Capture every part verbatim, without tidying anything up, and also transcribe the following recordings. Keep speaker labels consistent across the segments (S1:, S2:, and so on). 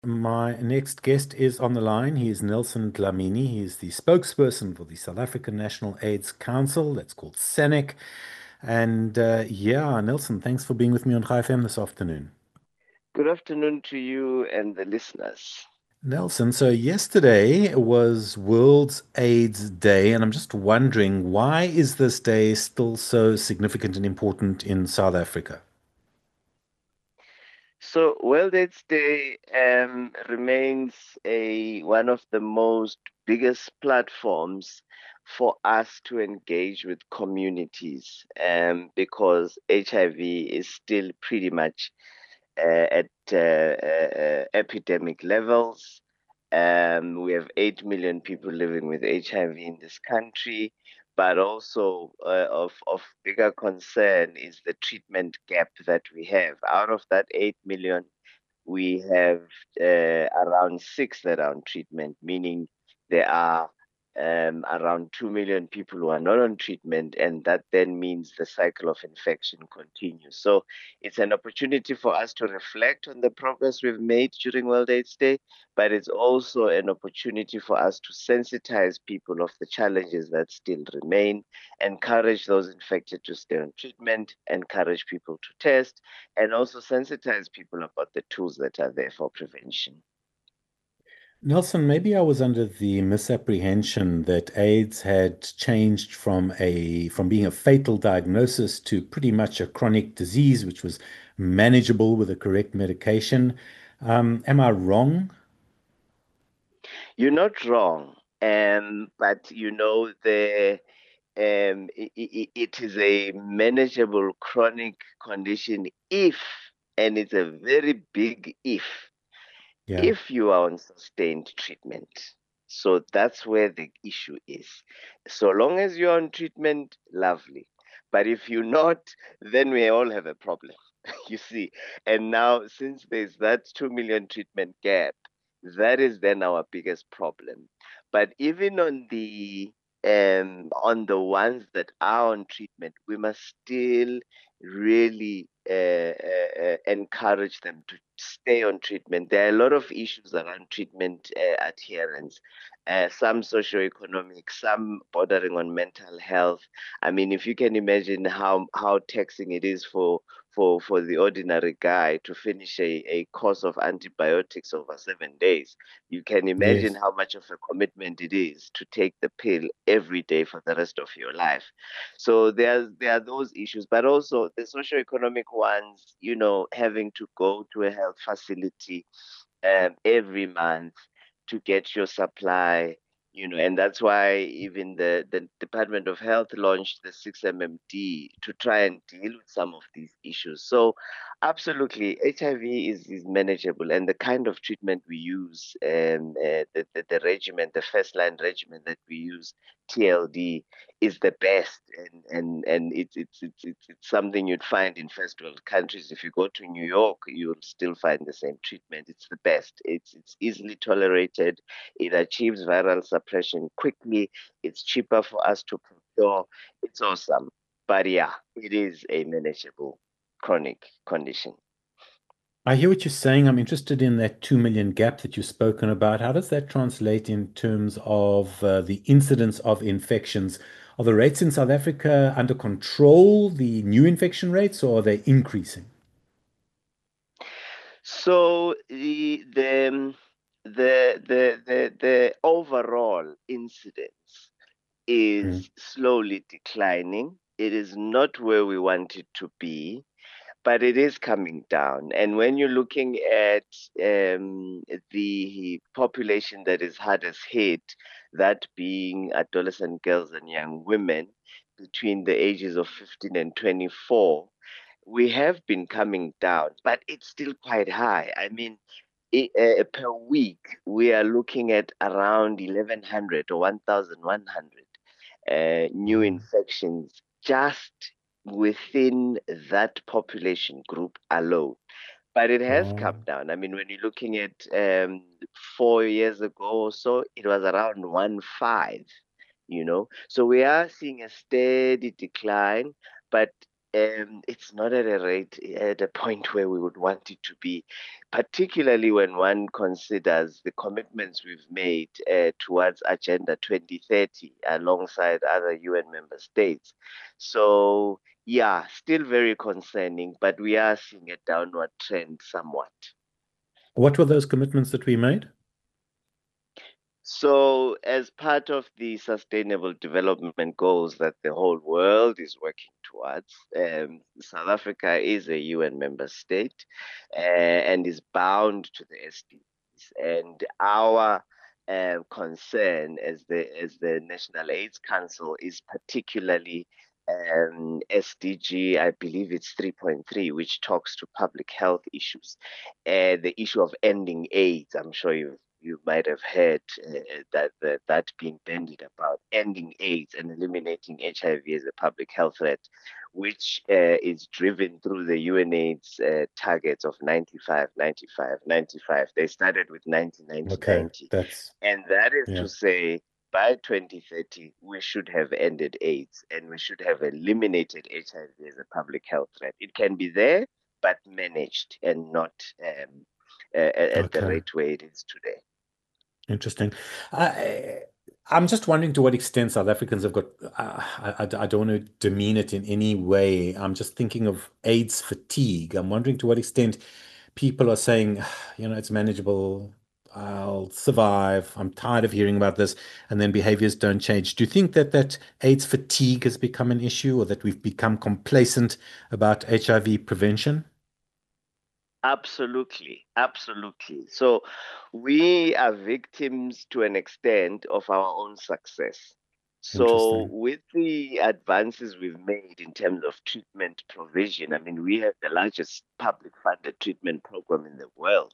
S1: My next guest is on the line. He is Nelson Dlamini. He is the spokesperson for the South African National AIDS Council. That's called SANEC. And uh, yeah, Nelson, thanks for being with me on Chai F M this afternoon.
S2: Good afternoon to you and the listeners.
S1: Nelson, so yesterday was World's AIDS Day, and I'm just wondering, why is this day still so significant and important in South Africa?
S2: So, World AIDS Day um, remains a one of the most biggest platforms for us to engage with communities, um, because H I V is still pretty much uh, at uh, uh, uh, epidemic levels. Um, we have eight million people living with H I V in this country, but also uh, of, of bigger concern is the treatment gap that we have. Out of that eight million, we have uh, around six that are on treatment, meaning there are um, around two million people who are not on treatment, and that then means the cycle of infection continues. So it's an opportunity for us to reflect on the progress we've made during World AIDS Day, but it's also an opportunity for us to sensitize people of the challenges that still remain, encourage those infected to stay on treatment, encourage people to test, and also sensitize people about the tools that are there for prevention.
S1: Nelson, maybe I was under the misapprehension that AIDS had changed from a from being a fatal diagnosis to pretty much a chronic disease, which was manageable with the correct medication. Um, am I wrong?
S2: You're not wrong, um, but you know the um, i i it is a manageable chronic condition if, and it's a very big if,
S1: Yeah.
S2: if you are on sustained treatment. So that's where the issue is. So long as you're on treatment, lovely. But if you're not, then we all have a problem, you see. And now, since there's that two million treatment gap, that is then our biggest problem. But even on the um, on the ones that are on treatment, we must still really uh, uh, uh, encourage them to stay on treatment. There are a lot of issues around treatment uh, adherence, uh, some socioeconomic, some bordering on mental health. I mean, if you can imagine how how taxing it is for for for the ordinary guy to finish a, a course of antibiotics over seven days, you can imagine
S1: Yes.
S2: how much of a commitment it is to take the pill every day for the rest of your life. So there's there are those issues, but also the socioeconomic ones, you know, having to go to a health facility um, every month to get your supply, you know, and that's why even the, the Department of Health launched the six M M D to try and deal with some of these issues. So, absolutely, H I V is, is manageable, and the kind of treatment we use, um, uh, the, the, the regimen, the first line regimen that we use, T L D, is the best, and and and it's it's it's it's, it's something you'd find in first world countries. If you go to New York, you'll still find the same treatment. It's the best. It's it's easily tolerated. It achieves viral suppression quickly. It's cheaper for us to procure. It's awesome. But yeah, it is a manageable chronic condition.
S1: I hear what you're saying. I'm interested in that two million gap that you've spoken about. How does that translate in terms of uh, the incidence of infections? Are the rates in South Africa under control, the new infection rates, or are they increasing?
S2: So the the um, the the the, the overall incidence
S1: Mm.
S2: is slowly declining. It is not where we want it to be, but it is coming down. And when you're looking at um, the population that is hardest hit, that being adolescent girls and young women between the ages of fifteen and twenty-four, we have been coming down, but it's still quite high. I mean, I uh, per week, we are looking at around eleven hundred or one thousand one hundred uh, new
S1: Oh,
S2: infections just within that population group alone. But it has
S1: oh.
S2: come down. I mean, when you're looking at um, four years ago or so, it was around one five, you know. So we are seeing a steady decline, but um, it's not at a rate at a point where we would want it to be, particularly when one considers the commitments we've made uh, towards Agenda twenty thirty alongside other U N member states. So, yeah, still very concerning, but we are seeing a downward trend somewhat.
S1: What were those commitments that we made?
S2: So, as part of the sustainable development goals that the whole world is working towards, um, South Africa is a U N member state uh, and is bound to the S D Gs. And our uh, concern as the as the National AIDS Council is particularly um, S D G, I believe it's three point three, which talks to public health issues, uh, the issue of ending AIDS. I'm sure you you might have heard uh, that, that that being bandied about, ending AIDS and eliminating H I V as a public health threat, which uh, is driven through the UNAIDS uh, targets of ninety-five, ninety-five, ninety-five. They started with ninety, ninety,
S1: Okay,
S2: ninety.
S1: that's
S2: And that is
S1: yeah.
S2: to say, by twenty thirty, we should have ended AIDS and we should have eliminated H I V as a public health threat. It can be there, but managed and not um, uh, at the
S1: Okay.
S2: rate where it is today.
S1: Interesting. I, I'm just wondering to what extent South Africans have got. Uh, I, I, I don't want to demean it in any way. I'm just thinking of AIDS fatigue. I'm wondering to what extent people are saying, you know, it's manageable. I'll survive. I'm tired of hearing about this, and then behaviors don't change. Do you think that that AIDS fatigue has become an issue, or that we've become complacent about H I V prevention?
S2: Absolutely, absolutely. So we are victims to an extent of our own success. So
S1: Interesting.
S2: with the advances we've made in terms of treatment provision, I mean, we have the largest public funded treatment program in the world.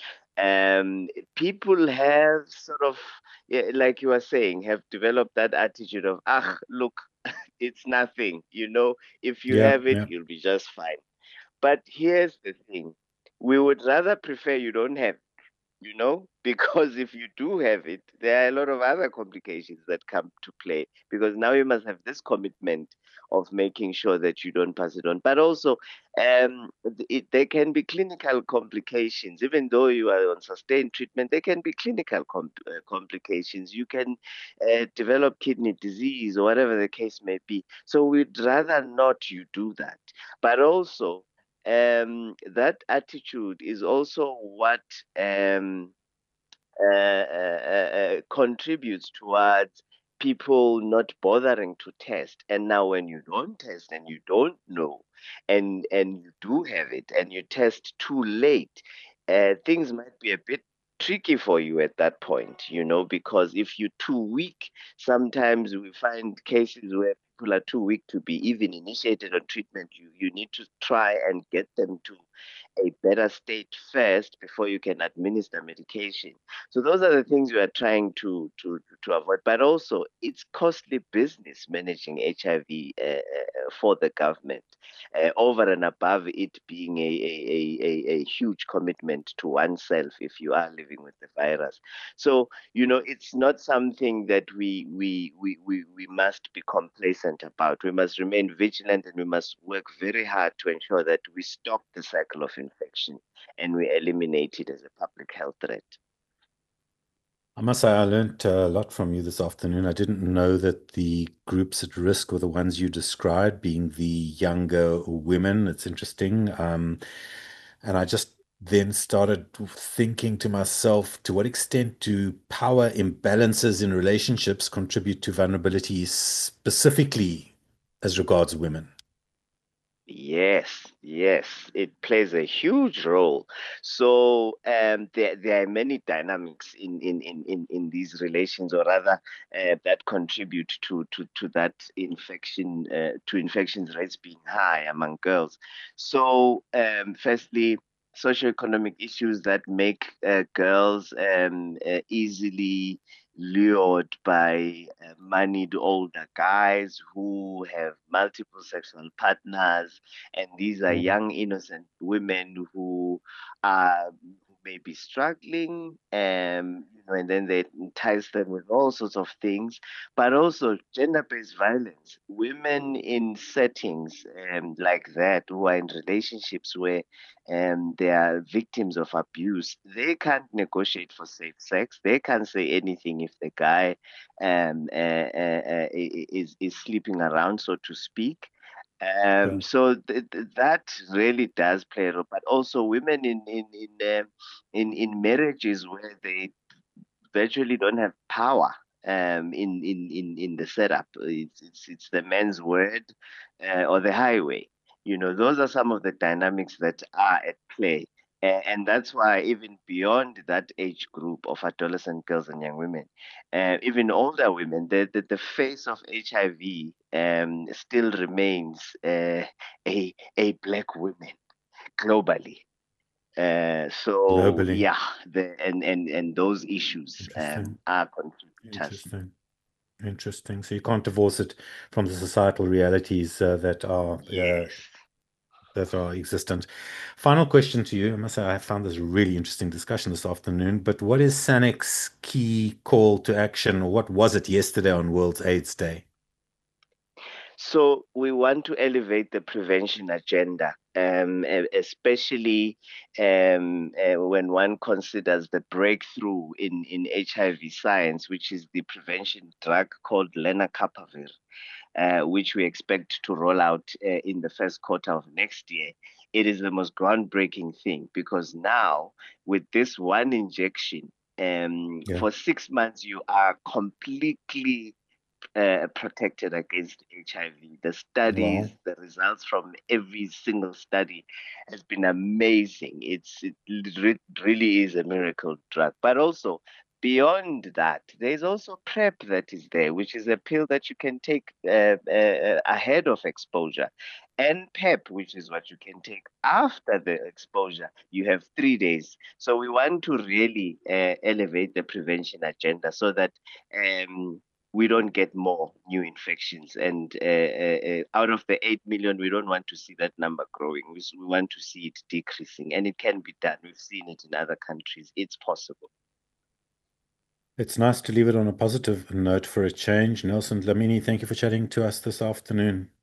S2: Um, people have sort of, yeah, like you were saying, have developed that attitude of, ah, look, it's nothing, you know, if you
S1: Yeah,
S2: have it,
S1: yeah.
S2: you'll be just fine. But here's the thing, we would rather prefer you don't have, you know, because if you do have it, there are a lot of other complications that come to play because now you must have this commitment of making sure that you don't pass it on. But also, um, it, there can be clinical complications, even though you are on sustained treatment. There can be clinical com- uh, complications. You can uh, develop kidney disease or whatever the case may be. So we'd rather not you do that. But also, um, that attitude is also what um, uh, uh, uh, uh, contributes towards people not bothering to test. And now, when you don't test and you don't know, and and you do have it, and you test too late, uh, things might be a bit tricky for you at that point, you know, because if you're too weak, sometimes we find cases where people are too weak to be even initiated on treatment. You you need to try and get them to a better state first before you can administer medication. So those are the things we are trying to to to avoid. But also, it's costly business managing H I V uh, uh, for the government, uh, over and above it being a, a, a, a huge commitment to oneself if you are living with the virus. So you know, it's not something that we we we we, we must be complacent about. We must remain vigilant and we must work very hard to ensure that we stop the cycle of infection and we eliminate it as a public health threat.
S1: I must say, I learned a lot from you this afternoon. I didn't know that the groups at risk were the ones you described, being the younger women. It's interesting. Um, and I just then started thinking to myself, to what extent do power imbalances in relationships contribute to vulnerability, specifically as regards women?
S2: Yes, yes, it plays a huge role. So um, there there are many dynamics in in in in, in these relations, or rather, uh, that contribute to to to that infection uh, to infections rates being high among girls. So um, firstly, socioeconomic issues that make uh, girls um, uh, easily lured by uh, moneyed older guys who have multiple sexual partners, and these are
S1: Mm.
S2: young innocent women who are may be struggling, um, you know, and then they entice them with all sorts of things, but also gender-based violence. Women in settings um, like that, who are in relationships where um, they are victims of abuse, they can't negotiate for safe sex. They can't say anything if the guy um, uh, uh, uh, is is sleeping around, so to speak. Um,
S1: Sure.
S2: so th- th- that really does play a role, but also women in in in um in in marriages where they virtually don't have power um, in in in in the setup. It's it's it's the man's word uh, or the highway. You know, those are some of the dynamics that are at play. A- And that's why, even beyond that age group of adolescent girls and young women, uh, even older women, the, the, the face of H I V um, still remains uh, a, a black woman globally. Uh, so
S1: Globally.
S2: yeah, the and and and those issues um,
S1: Interesting.
S2: are contributors.
S1: Interesting. Interesting. So you can't divorce it from the societal realities uh, that are uh,
S2: Yes.
S1: that are existent. Final question to you. I must say I found this a really interesting discussion this afternoon, but what is SANEC's key call to action, or what was it yesterday on World AIDS Day?
S2: So we want to elevate the prevention agenda, um, e- especially um, uh, when one considers the breakthrough in, in H I V science, which is the prevention drug called lenacapavir, uh, which we expect to roll out uh, in the first quarter of next year. It is the most groundbreaking thing because now, with this one injection, um,
S1: Yeah.
S2: for six months, you are completely uh, protected against H I V. The studies,
S1: Wow.
S2: the results from every single study has been amazing. It's it re- really is a miracle drug. But also beyond that, there's also PrEP that is there, which is a pill that you can take uh, uh, ahead of exposure. And PEP, which is what you can take after the exposure, you have three days. So we want to really uh, elevate the prevention agenda so that um, we don't get more new infections. And uh, uh, uh, out of the eight million, we don't want to see that number growing. We, we want to see it decreasing. And it can be done. We've seen it in other countries. It's possible.
S1: It's nice to leave it on a positive note for a change. Nelson Dlamini, thank you for chatting to us this afternoon.